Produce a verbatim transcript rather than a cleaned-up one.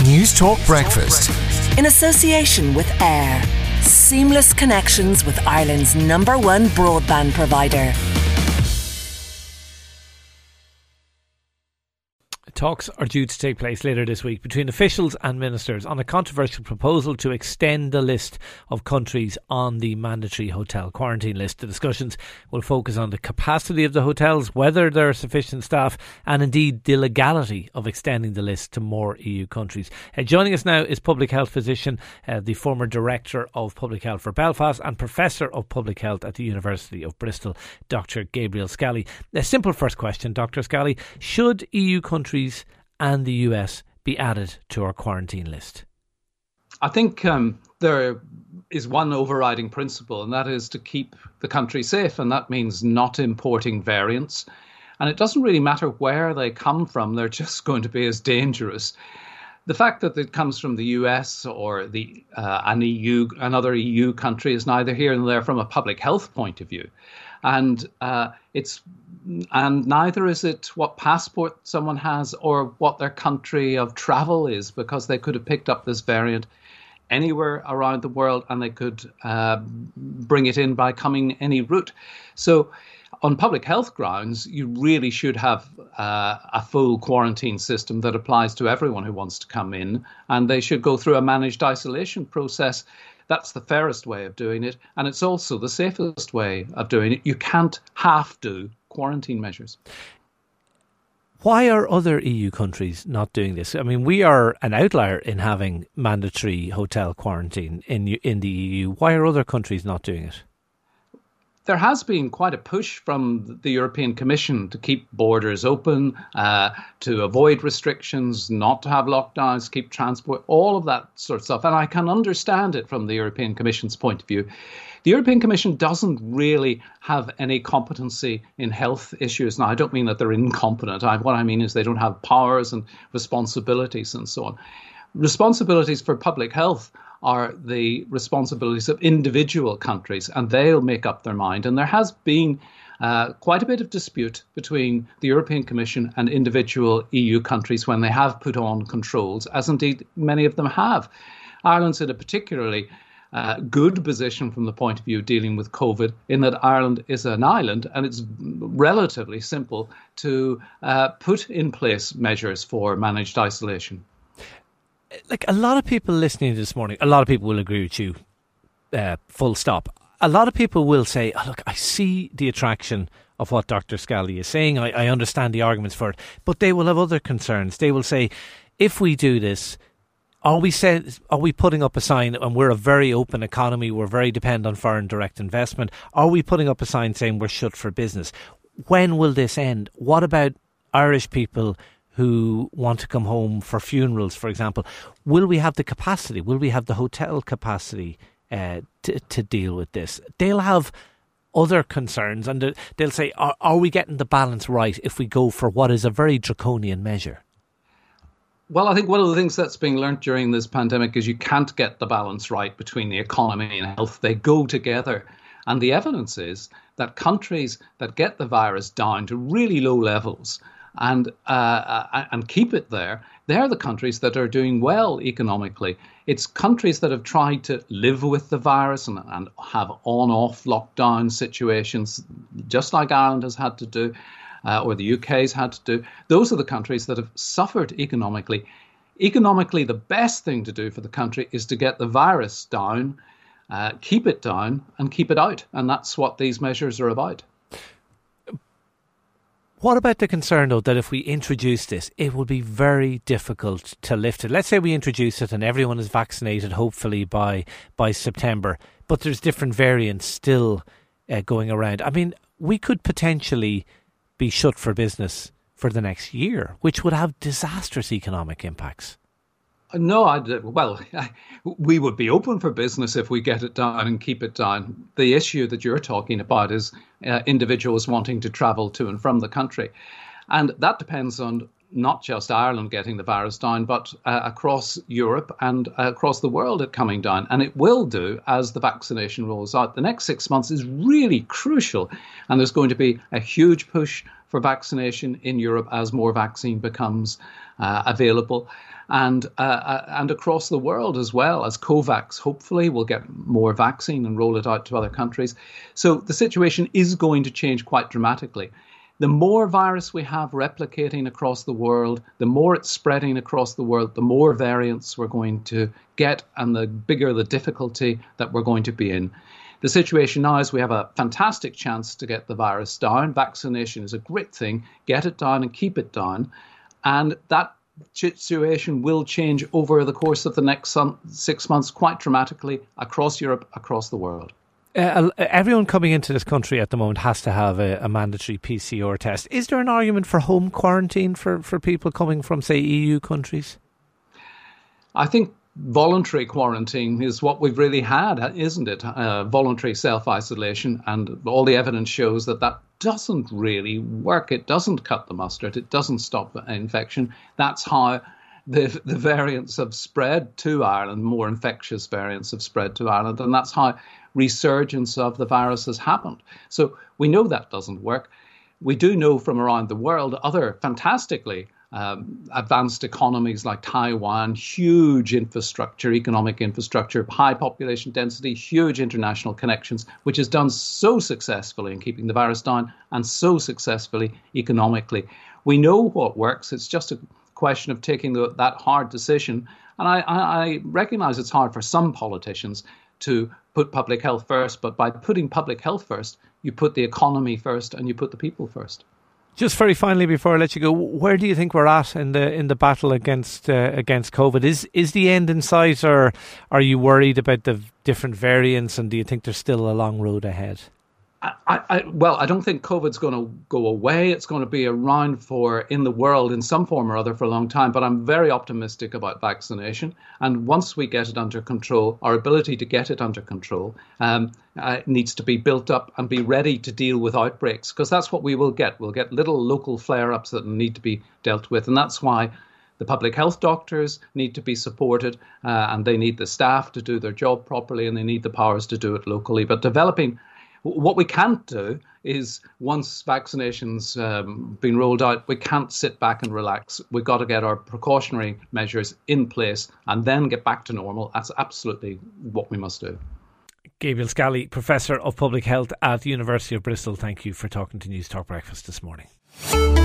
News Talk Breakfast. In association with Air. Seamless connections with Ireland's number one broadband provider. Talks are due to take place later this week between officials and ministers on a controversial proposal to extend the list of countries on the mandatory hotel quarantine list. The discussions will focus on the capacity of the hotels, whether there are sufficient staff, and indeed the legality of extending the list to more E U countries. Uh, joining us now is public health physician, uh, the former director of public health for Belfast and professor of public health at the University of Bristol, Doctor Gabriel Scally. A simple first question, Doctor Scally. Should E U countries and the U S be added to our quarantine list? I think um, there is one overriding principle, and that is to keep the country safe, and that means not importing variants. And it doesn't really matter where they come from, they're just going to be as dangerous. The fact that it comes from the U S or the uh, an E U, another E U country is neither here nor there from a public health point of view. And uh, it's and neither is it what passport someone has or what their country of travel is, because they could have picked up this variant anywhere around the world and they could uh, bring it in by coming any route. So on public health grounds, you really should have uh, a full quarantine system that applies to everyone who wants to come in, and they should go through a managed isolation process. That's the fairest way of doing it, and it's also the safest way of doing it. You can't half do quarantine measures. Why are other E U countries not doing this? I mean, we are an outlier in having mandatory hotel quarantine in in the E U. Why are other countries not doing it? There has been quite a push from the European Commission to keep borders open, uh, to avoid restrictions, not to have lockdowns, keep transport, all of that sort of stuff. And I can understand it from the European Commission's point of view. The European Commission doesn't really have any competency in health issues. Now, I don't mean that they're incompetent. I, what I mean is they don't have powers and responsibilities and so on. Responsibilities for public health are the responsibilities of individual countries, and they'll make up their mind. And there has been uh, quite a bit of dispute between the European Commission and individual E U countries when they have put on controls, as indeed many of them have. Ireland's in a particularly uh, good position from the point of view dealing with COVID, in that Ireland is an island and it's relatively simple to uh, put in place measures for managed isolation. Like a lot of people listening this morning, a lot of people will agree with you, uh, full stop. A lot of people will say, oh, look, I see the attraction of what Doctor Scally is saying. I, I understand the arguments for it. But they will have other concerns. They will say, if we do this, are we say, are we putting up a sign, and we're a very open economy, we're very dependent on foreign direct investment, are we putting up a sign saying we're shut for business? When will this end? What about Irish people who want to come home for funerals, for example? Will we have the capacity? Will we have the hotel capacity uh, to, to deal with this? They'll have other concerns, and they'll say, are, are we getting the balance right if we go for what is a very draconian measure? Well, I think one of the things that's being learnt during this pandemic is you can't get the balance right between the economy and health. They go together. And the evidence is that countries that get the virus down to really low levels and uh, and keep it there, they're the countries that are doing well economically. It's countries that have tried to live with the virus and, and have on-off lockdown situations, just like Ireland has had to do, uh, or the U K's had to do. Those are the countries that have suffered economically. Economically, the best thing to do for the country is to get the virus down, uh, keep it down, and keep it out. And that's what these measures are about. What about the concern, though, that if we introduce this, it will be very difficult to lift it? Let's say we introduce it and everyone is vaccinated, hopefully by by September, but there's different variants still uh, going around. I mean, we could potentially be shut for business for the next year, which would have disastrous economic impacts. No, I'd, well, we would be open for business if we get it down and keep it down. The issue that you're talking about is uh, individuals wanting to travel to and from the country. And that depends on not just Ireland getting the virus down, but uh, across Europe and uh, across the world it coming down. And it will do as the vaccination rolls out. The next six months is really crucial. And there's going to be a huge push for vaccination in Europe as more vaccine becomes uh, available. And uh, and across the world as well, as COVAX hopefully will get more vaccine and roll it out to other countries. So the situation is going to change quite dramatically. The more virus we have replicating across the world, the more it's spreading across the world, the more variants we're going to get and the bigger the difficulty that we're going to be in. The situation now is we have a fantastic chance to get the virus down. Vaccination is a great thing. Get it down and keep it down. And that situation will change over the course of the next six months quite dramatically across Europe, across the world. Uh, everyone coming into this country at the moment has to have a, a mandatory P C R test. Is there an argument for home quarantine for, for people coming from, say, E U countries? I think voluntary quarantine is what we've really had, isn't it? Uh, voluntary self-isolation, and all the evidence shows that that doesn't really work. It doesn't cut the mustard. It doesn't stop infection. That's how the the variants have spread to Ireland, more infectious variants have spread to Ireland, and that's how resurgence of the virus has happened. So we know that doesn't work. We do know from around the world other fantastically um, advanced economies like Taiwan, huge infrastructure, economic infrastructure, high population density, huge international connections, which has done so successfully in keeping the virus down and so successfully economically. We know what works. It's just a question of taking the, that hard decision. And I, I, I recognize it's hard for some politicians to put public health first, but by putting public health first, you put the economy first and you put the people first. Just very finally, before I let you go, where do you think we're at in the in the battle against uh, against COVID? Is is the end in sight, or are you worried about the different variants, and do you think there's still a long road ahead? I, I, well, I don't think COVID's going to go away. It's going to be around for in the world in some form or other for a long time. But I'm very optimistic about vaccination. And once we get it under control, our ability to get it under control um, uh, needs to be built up and be ready to deal with outbreaks, because that's what we will get. We'll get little local flare-ups that need to be dealt with. And that's why the public health doctors need to be supported uh, and they need the staff to do their job properly, and they need the powers to do it locally. But developing What we can't do is, once vaccinations um, been rolled out, we can't sit back and relax. We've got to get our precautionary measures in place and then get back to normal. That's absolutely what we must do. Gabriel Scally, Professor of Public Health at the University of Bristol, thank you for talking to News Talk Breakfast this morning.